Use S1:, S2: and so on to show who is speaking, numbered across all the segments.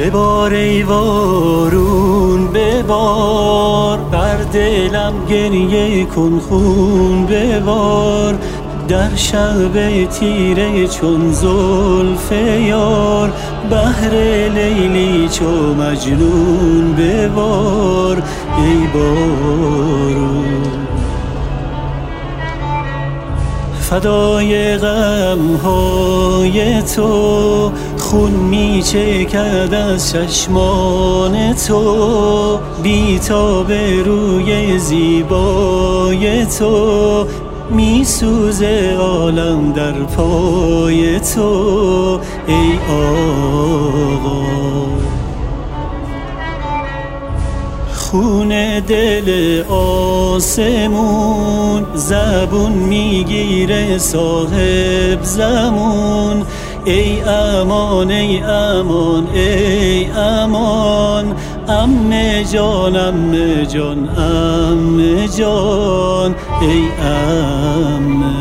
S1: ببار ای بارون ببار، بر دلم گریه کن خون ببار. در شب تیره چون زلف یار، بهر لیلی چو مجنون ببار ای بارون. فدای غمهای تو خون می چکد از چشمان تو، بی تاب روی زیبای تو، می سوزه عالم در پای تو ای آقا. خون دل آسمون زبون میگیره صاحب زمون. ای امان ای امان ای امان، عمه جان عمه جان عمه جان ای عمه.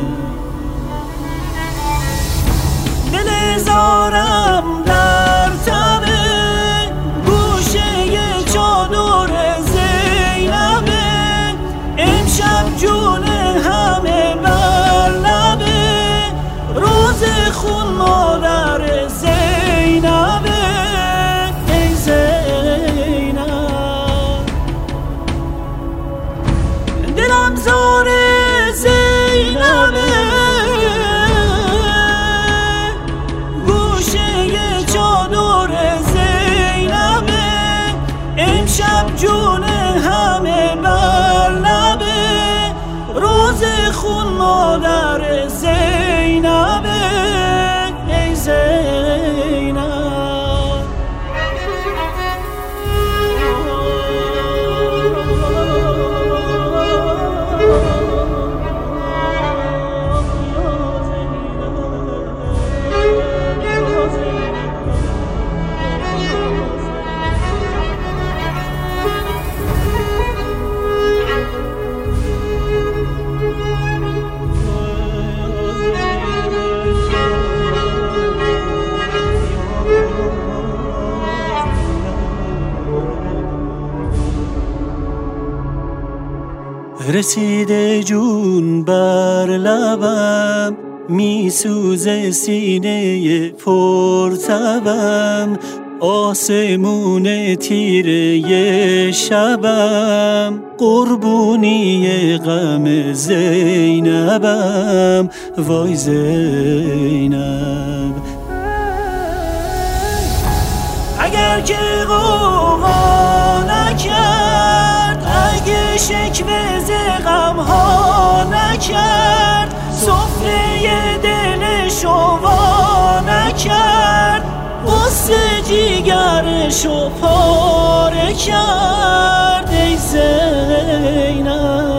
S1: دل زارم در تنه گوشه چادر زینبه، امشب جون همه بر لبه، روز خون مادر زینبه ای زینب. دلم زار زینبه گوشه چادر زینبه، امشب جون همه بر لبه، روز خون مادر زینبه ای زینب. رسیده جون بر لبم، می سوزه سینه پرتبم، آسمون تیره شبم، قربونی غم زینبم وای زینب. اگر که غوغا نکرد، اگه شکوه ز غمها نکرد، سفره دلشو وا نکرد، غصه جیگرشو پاره کرد ای زینب.